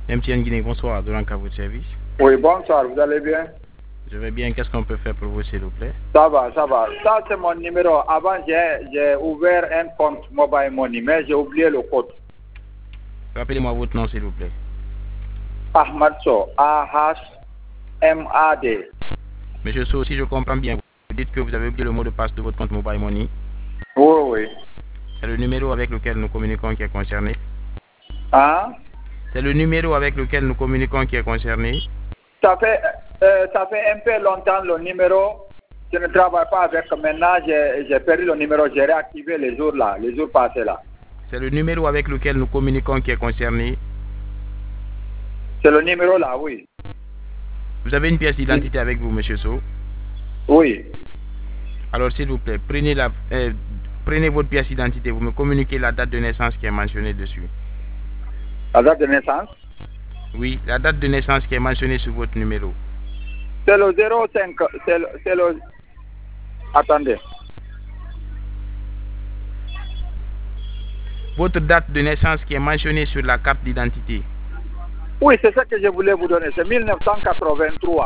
MTN Guinée, bonsoir, Dolan à votre service. Oui, bonsoir, vous allez bien? Je vais bien, qu'est-ce qu'on peut faire pour vous, s'il vous plaît? Ça va, ça va. Ça, c'est mon numéro. Avant, j'ai ouvert un compte Mobile Money, mais j'ai oublié le code. Rappelez-moi votre nom, s'il vous plaît. Ahmad So, A-H-M-A-D. Monsieur So, si je comprends bien, vous dites que vous avez oublié le mot de passe de votre compte Mobile Money. Oui, oui. C'est le numéro avec lequel nous communiquons qui est concerné. Hein? C'est le numéro avec lequel nous communiquons qui est concerné. Ça fait un peu longtemps le numéro. Je ne travaille pas avec. Maintenant, j'ai perdu le numéro. J'ai réactivé les jours passés là. C'est le numéro avec lequel nous communiquons qui est concerné. C'est le numéro là, oui. Vous avez une pièce d'identité avec vous, monsieur So? Oui. Alors, s'il vous plaît, prenez votre pièce d'identité. Vous me communiquez la date de naissance qui est mentionnée dessus. La date de naissance? Oui, la date de naissance qui est mentionnée sur votre numéro. C'est le 05. C'est le... Attendez. Votre date de naissance qui est mentionnée sur la carte d'identité. Oui, c'est ça que je voulais vous donner. C'est 1983.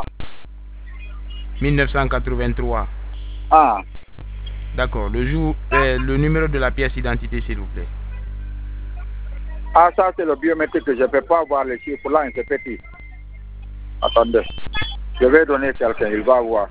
1983. Ah. D'accord. Le numéro de la pièce d'identité, s'il vous plaît. Ah, ça, c'est le biométrique. Je ne peux pas voir les chiffres là, c'est petit. Attendez. Je vais donner quelqu'un, il va voir.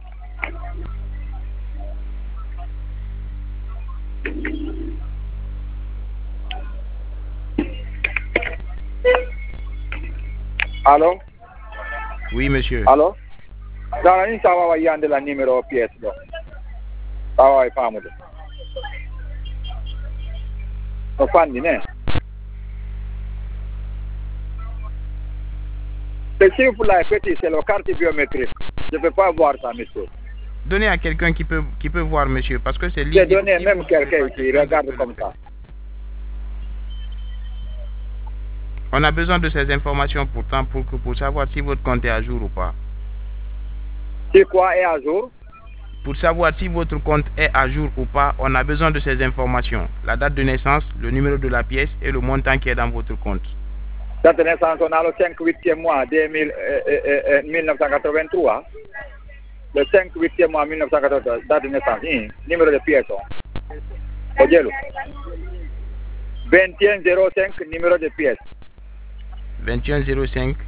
Allô? Oui, monsieur. Allô? Dans la ligne, ça va y aller la numéro pièce. Ça va y pas me. Au fan, né? Le chiffre là est petit, c'est le carte biométrique. Je ne peux pas voir ça, monsieur. Donnez à quelqu'un qui peut voir, monsieur, parce que c'est lui. J'ai donné même quelqu'un qui regarde comme ça. On a besoin de ces informations pourtant pour savoir si votre compte est à jour ou pas. Si quoi est à jour? Pour savoir si votre compte est à jour ou pas, on a besoin de ces informations. La date de naissance, le numéro de la pièce et le montant qui est dans votre compte. Date de naissance, on a le 5/8e mois 1983. Le 5/8e mois 1983, date de naissance, numéro de pièce. Odielo. 2105, numéro de pièce. 2105.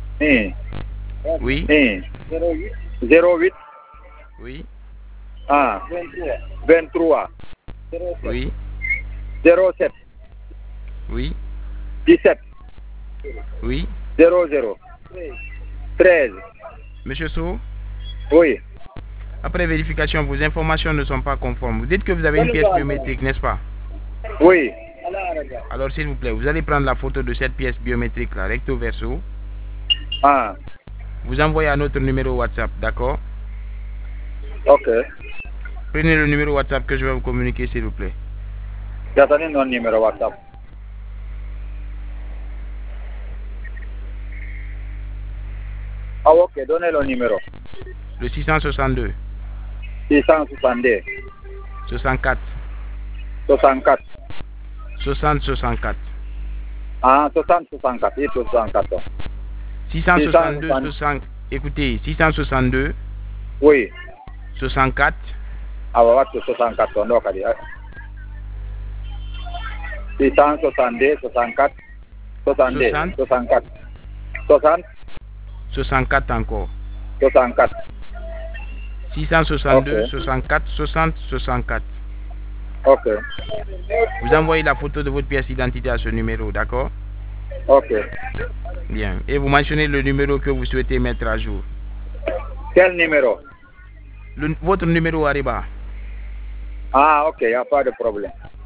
Oui. 08. Oui. Ah. 23. Oui. 07. Oui. 17. Oui. 00. 13. Monsieur So? Oui. Après vérification, vos informations ne sont pas conformes. Vous dites que vous avez une pièce biométrique, n'est-ce pas? Oui. Alors, s'il vous plaît, vous allez prendre la photo de cette pièce biométrique là, recto verso. Ah. Vous envoyez à notre numéro WhatsApp, d'accord? Ok. Prenez le numéro WhatsApp que je vais vous communiquer, s'il vous plaît. J'attends mon numéro WhatsApp. Ah, ok, donnez le numéro. Le 662. 662. 64. 64. 60-64. Ah, 60-64. Et 64. 662, 60. Écoutez, 662. Oui. 64. Ah, ouais, 64. Non, 662, 64. 62, 64. 60. 64 encore. 64. 662, okay. 64, 60, 64. Ok. Vous envoyez la photo de votre pièce d'identité à ce numéro, d'accord? Ok. Bien. Et vous mentionnez le numéro que vous souhaitez mettre à jour. Quel numéro? Votre numéro Ariba. Ah, ok, il n'y a pas de problème.